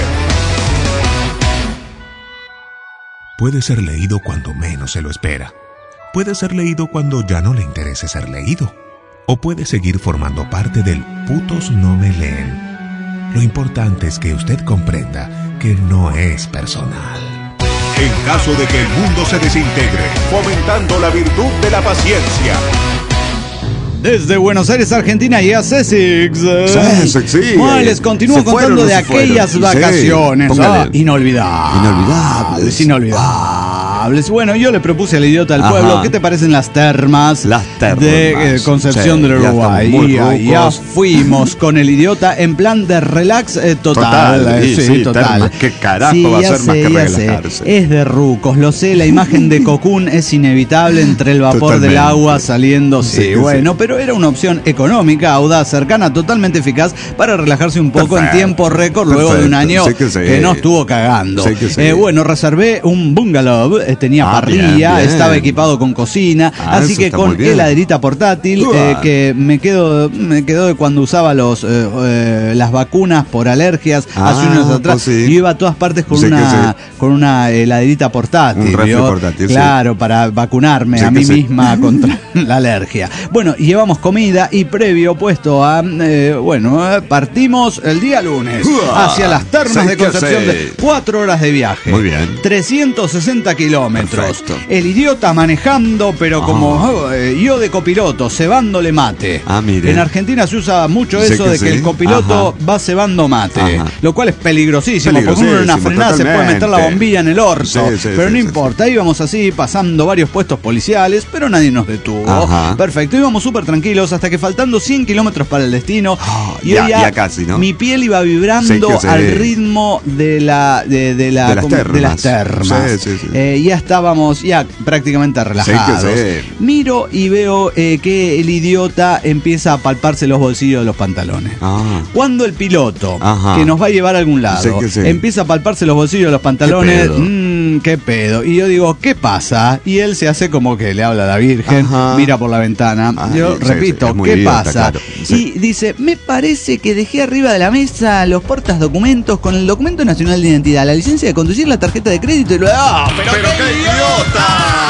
Puede ser leído cuando menos se lo espera. Puede ser leído cuando ya no le interese ser leído. O puede seguir formando parte del putos no me leen. Lo importante es que usted comprenda que no es personal. En caso de que el mundo se desintegre, fomentando la virtud de la paciencia. Desde Buenos Aires, Argentina, y a Cesix. Sí. Les continúo contando de aquellas vacaciones. Inolvidables. Bueno, yo le propuse al idiota del pueblo, ¿qué te parecen las termas? De Concepción del Uruguay. Y ya fuimos con el idiota en plan de relax total. Total. ¿Qué carajo va a ser más que relajarse? Es de rucos, lo sé, la imagen de Cocoon es inevitable entre el vapor del agua saliendo. Pero era una opción económica, audaz, cercana, totalmente eficaz para relajarse un poco en tiempo récord luego de un año que no estuvo cagando. Bueno, reservé un bungalow, tenía parrilla, bien. Estaba equipado con cocina, así que con heladerita portátil que me quedó de cuando usaba las vacunas por alergias hace unos años atrás. Yo iba a todas partes con una heladerita portátil. Un refri portátil, claro, para vacunarme a mí misma contra la alergia. Bueno, llevamos comida y previo puesto a partimos el día lunes hacia las termas de Concepción de 4 horas de viaje. Muy bien. 360 kilómetros. Perfecto. El idiota manejando, pero como yo de copiloto, cebándole mate. Mire. En Argentina se usa mucho eso de que el copiloto va cebando mate, lo cual es peligrosísimo, porque uno en una frenada se puede meter la bombilla en el orto, pero no importa, íbamos así pasando varios puestos policiales, pero nadie nos detuvo. Perfecto, íbamos súper tranquilos hasta que faltando 100 kilómetros para el destino, ya casi, ¿no? Mi piel iba vibrando al ritmo de las termas. Ya estábamos prácticamente relajados. Miro y veo que el idiota empieza a palparse los bolsillos de los pantalones. Cuando el piloto, que nos va a llevar a algún lado, empieza a palparse los bolsillos de los pantalones, qué pedo. Y yo digo, ¿qué pasa? Y él se hace como que le habla a la Virgen, mira por la ventana. Yo repito, ¿qué pasa? Claro, y dice, me parece que dejé arriba de la mesa los portas documentos con el documento nacional de identidad, la licencia de conducir, la tarjeta de crédito y lo... ¡Pero qué idiota!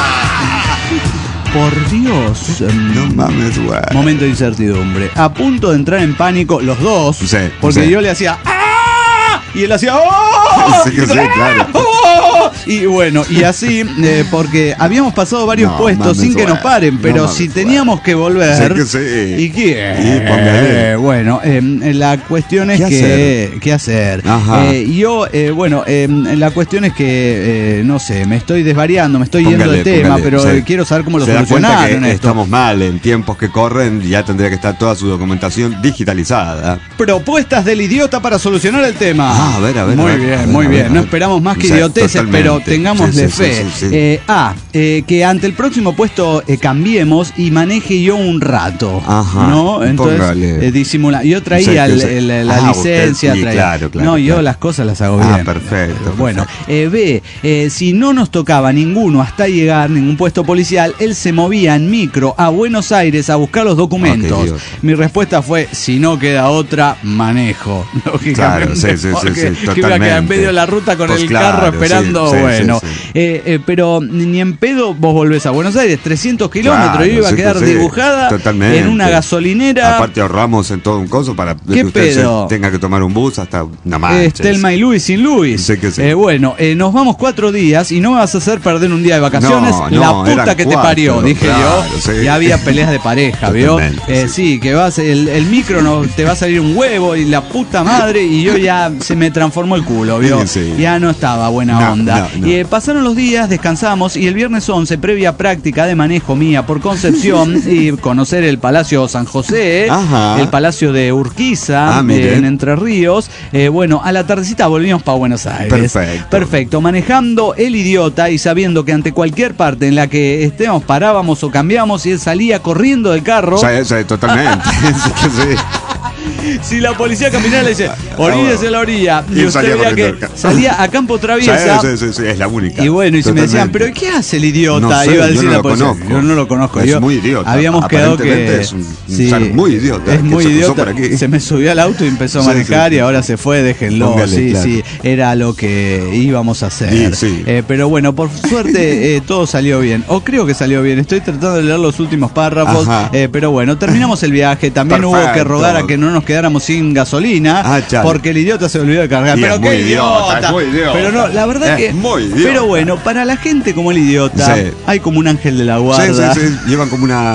Por Dios. No mames, güey. Momento de incertidumbre. A punto de entrar en pánico los dos, porque yo le hacía y él hacía claro. Y bueno, y así, porque habíamos pasado varios puestos sin que nos paren, pero si teníamos que volver. ¿Y quién? Bueno, la cuestión es ¿qué hacer? La cuestión es que, no sé, me estoy desvariando, me estoy yendo del tema, pero quiero saber cómo lo solucionaron. Estamos mal, en tiempos que corren ya tendría que estar toda su documentación digitalizada. Propuestas del idiota para solucionar el tema. A ver. Muy bien. No esperamos más que idiotez. pero tengámosle fe. Que ante el próximo puesto cambiemos y maneje yo un rato. Ajá. ¿No? Entonces, disimula. Yo traía la licencia. Usted, claro. No, yo las cosas las hago bien. Perfecto. Bueno, si no nos tocaba ninguno hasta llegar, ningún puesto policial, él se movía en micro a Buenos Aires a buscar los documentos. Mi respuesta fue, si no queda otra, manejo. Lógicamente. Claro, porque iba a quedar en medio de la ruta con el carro esperando. Pero ni en pedo vos volvés a Buenos Aires, 300 kilómetros, yo iba a quedar dibujada en una gasolinera. Aparte ahorramos en todo un coso para que usted tenga que tomar un bus hasta una mancha. Telma y Luis sin Luis. Nos vamos 4 días y no me vas a hacer perder un día de vacaciones. La puta que te parió, dije yo. Ya había peleas de pareja, ¿vio? Sí, que vas, el micro te va a salir un huevo y la puta madre, y yo ya se me transformó el culo, ¿vio? Ya no estaba buena onda. Y pasaron los días, descansamos, y el viernes 11, previa práctica de manejo mía por Concepción y conocer el Palacio San José, el Palacio de Urquiza, en Entre Ríos. A la tardecita volvimos para Buenos Aires. Perfecto. Manejando el idiota y sabiendo que ante cualquier parte en la que estemos parábamos o cambiamos y él salía corriendo del carro. Totalmente. Si la policía caminara, le dice, oríllese a la orilla. Y usted veía que salía a campo traviesa. Es la única. Y bueno, y si me decían, ¿pero qué hace el idiota? No sé, iba a decir yo no la policía. conozco. Yo no lo conozco. Es muy idiota. Habíamos quedado que es muy idiota. Es muy idiota. Se me subió al auto y empezó a manejar y ahora se fue, déjenlo. Sí, era lo que íbamos a hacer. Pero bueno, por suerte todo salió bien. O creo que salió bien. Estoy tratando de leer los últimos párrafos. Pero bueno, terminamos el viaje. También hubo que rogar a que no nos quedáramos sin gasolina, porque el idiota se olvidó de cargar. Pero qué idiota. Pero no, la verdad que. Pero bueno, para la gente como el idiota, hay como un ángel de la guarda. Llevan como una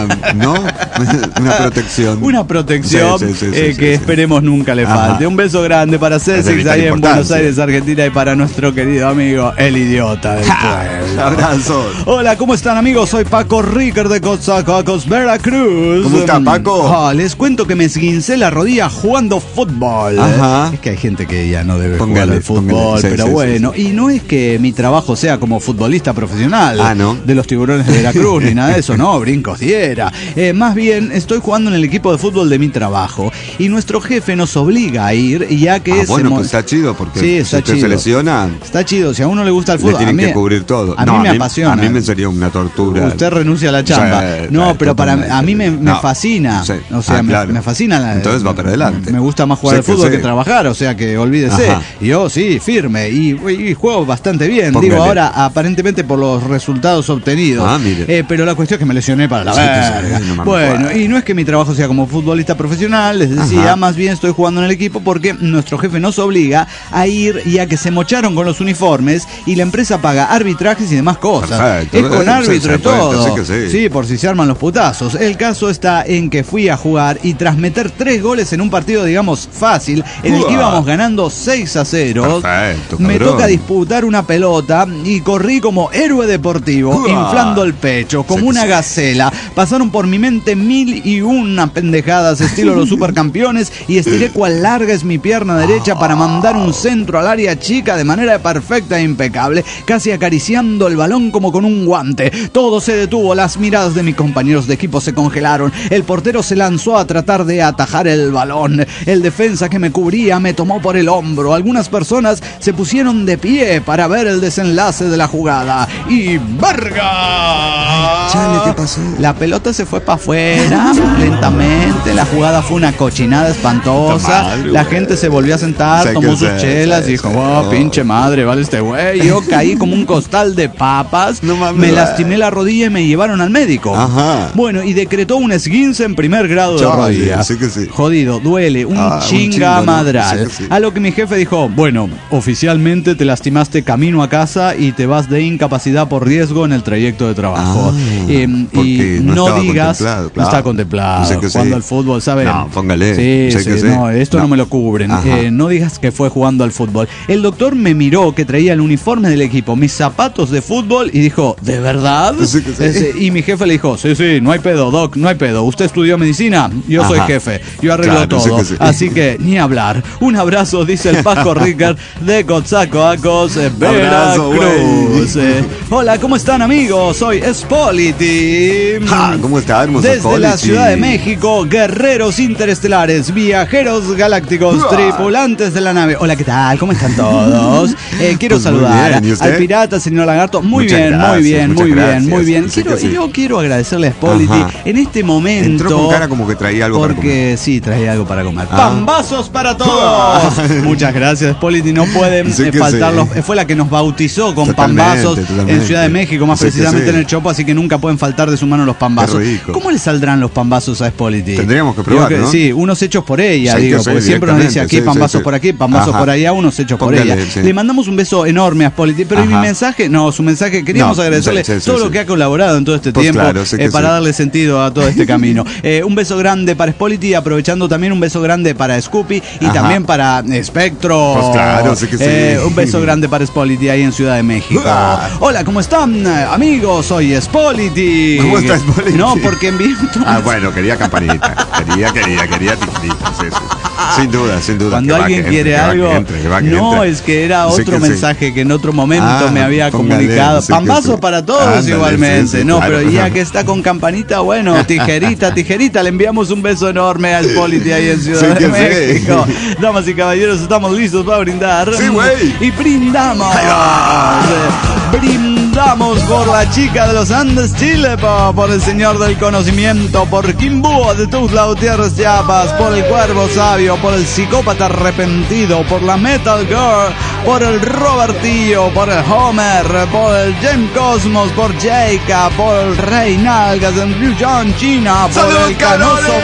protección. Una protección que esperemos nunca le falte. Un beso grande para César ahí en Buenos Aires, Argentina, y para nuestro querido amigo el idiota del pueblo. Abrazo. Hola, ¿cómo están, amigos? Soy Paco Ricker de Coatzacoalcos, Veracruz. ¿Cómo está, Paco? Les cuento que me esguincé la rodilla jugando fútbol. Es que hay gente que ya no debe jugar al fútbol, pero bueno. Y no es que mi trabajo sea como futbolista profesional de los Tiburones de Veracruz, ni nada de eso, no, brincos diera. Más bien, estoy jugando en el equipo de fútbol de mi trabajo y nuestro jefe nos obliga a ir, ya que pues está chido, porque si usted se lesiona, está chido. Si a uno le gusta el fútbol, le tienen que cubrir todo. A mí me apasiona. A mí me sería una tortura. Usted renuncia a la chamba. Pero a mí me fascina. O sea, me fascina. Entonces va para adelante. Me gusta más jugar al fútbol que trabajar, o sea que olvídese. Y yo sí, firme, y juego bastante bien. Digo, ahora aparentemente por los resultados obtenidos. Pero la cuestión es que me lesioné para la verga. Bueno, y no es que mi trabajo sea como futbolista profesional, les decía, más bien estoy jugando en el equipo porque nuestro jefe nos obliga a ir, ya que se mocharon con los uniformes y la empresa paga arbitrajes y demás cosas. Es con árbitro y todo. Sí, por si se arman los putazos. El caso está en que fui a jugar y tras meter 3 goles en un partido, digamos, fácil, en el que íbamos ganando 6-0, me toca disputar una pelota y corrí como héroe deportivo, inflando el pecho, como una gacela. Pasaron por mi mente 1001 pendejadas, estilo los supercampeones, y estiré cual larga es mi pierna derecha para mandar un centro al área chica de manera perfecta e impecable, casi acariciando el balón como con un guante. Todo se detuvo, las miradas de mis compañeros de equipo se congelaron, el portero se lanzó a tratar de atajar el balón, el defensa que me cubría me tomó por el hombro, algunas personas se pusieron de pie para ver el desenlace de la jugada y ¡verga! Chale, ¿qué pasó? La pelota se fue para afuera lentamente, la jugada fue una cochinada espantosa, la gente se volvió a sentar, tomó sus chelas y dijo, wow, pinche madre, vale este güey. Yo caí como un costal de papas, me lastimé la rodilla y me llevaron al médico. Bueno, y decretó un esguince en primer grado de rodilla. Jodido, duele, un chinga madral. A lo que mi jefe dijo, bueno, oficialmente te lastimaste camino a casa y te vas de incapacidad por riesgo en el trayecto de trabajo. Y no digas, no está contemplado. Jugando al fútbol, ¿saben? No, póngale. No, esto no me lo cubren. No digas que fue jugando al fútbol. El doctor me miró que traía el uniforme del equipo, mis zapatos de fútbol y dijo, ¿de verdad? Y mi jefe le dijo, sí, no hay pedo, doc, no hay pedo. ¿Usted estudió medicina? Yo soy jefe, yo arreglo todo. todo. Sí. Así que, ni hablar. Un abrazo, dice el Paco Ricard de Coatzacoalcos, Veracruz. Hola, ¿cómo están, amigos? Soy Spolity. ¿Cómo está, hermoso Desde Spolity? la Ciudad de México, guerreros interestelares, viajeros galácticos, tripulantes de la nave. Hola, ¿qué tal? ¿Cómo están todos? Quiero Pues saludar bien, al pirata, señor Lagarto. Muy bien. Sí, Yo quiero agradecerle a Spolity en este momento. Entró con cara como que traía algo para comer. Porque sí, traía algo para comer. ¡Pambazos para todos! Muchas gracias, Spolity. No pueden faltar los... Fue la que nos bautizó con pambazos en Ciudad de México, más precisamente en el Chopo, así que nunca pueden faltar de su mano los pambazos. ¿Cómo le saldrán los pambazos a Spolity? Tendríamos que probar, ¿no? Sí, unos hechos por ella, porque siempre nos dice aquí pambazos por aquí, pambazos por allá, unos hechos por ella. Le mandamos un beso enorme a Spolity, pero mi mensaje, su mensaje, queríamos agradecerle todo lo que ha colaborado en todo este tiempo para darle sentido a todo este camino. Un beso grande para Spolity, aprovechando también un beso grande para Scoopy y también para Spectro. Pues claro, sé que sí. Un beso grande para Spolity ahí en Ciudad de México. Hola, ¿cómo están, amigos? Soy Spolity. ¿Cómo está Spolity? No, porque envié bueno, quería campanita. Quería tijeritas, sí. Sin duda. Cuando alguien quiere algo, no, es que era otro mensaje que en otro momento me había comunicado. Pambazos para todos igualmente, pero ya que está con campanita, bueno, tijerita, le enviamos un beso enorme a Spolity ahí en Ciudad de México. Damas y caballeros, estamos listos para brindar. Sí, güey. Y brindamos. Brindamos por la chica de los Andes, Chile, por el señor del conocimiento, por Quimbúa de Tuxtla Gutiérrez, Chiapas, por el cuervo sabio, por el psicópata arrepentido, por la Metal Girl, por el Robertillo, por el Homer, por el James Cosmos, por Jacob, por el Rey Nalgas en Ryuan, China, por el Canoso 20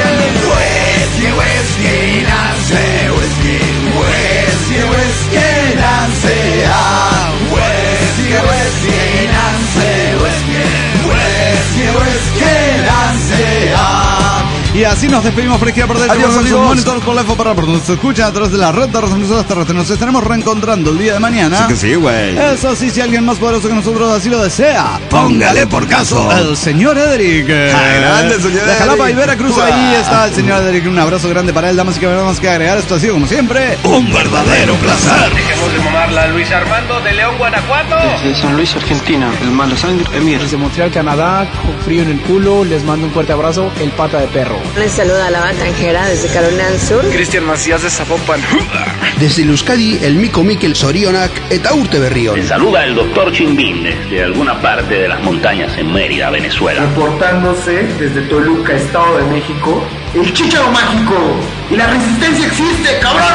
Y así nos despedimos por aquí a perder. Adiós, amigos. Monitor por la para nos escucha a través de la red de retransmisoras terrestres. Nos estaremos reencontrando el día de mañana. Sí que sí, güey. Eso sí, si alguien más poderoso que nosotros así lo desea, Póngale por caso. El señor Edric. Grande, señor De Jalapa y Edric. Veracruz, ahí está el señor Edric. Un abrazo grande para él, damas y caballeros, más que agregar. Esto ha sido, como siempre, Un verdadero placer. Dejemos de mamarla, Luis Armando de León, Guanajuato. Desde San Luis, Argentina, el malo sangre, Emir. Desde Montreal, Canadá, con frío en el culo, les mando un fuerte abrazo, el pata de perro. Les saluda a la banda Tanjera desde Carolina del Sur. Cristian Macías de Zapopan. Desde Euskadi, el Mico Miquel Sorionak, eta urte berrión. Les saluda el doctor Chimbín desde alguna parte de las montañas en Mérida, Venezuela. Reportándose desde Toluca, Estado de México, el Chícharo Mágico. Y la resistencia existe, cabrones.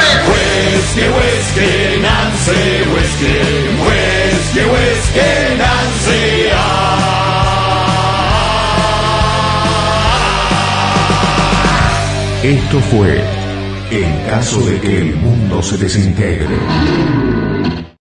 Esto fue En caso de que el mundo se desintegre.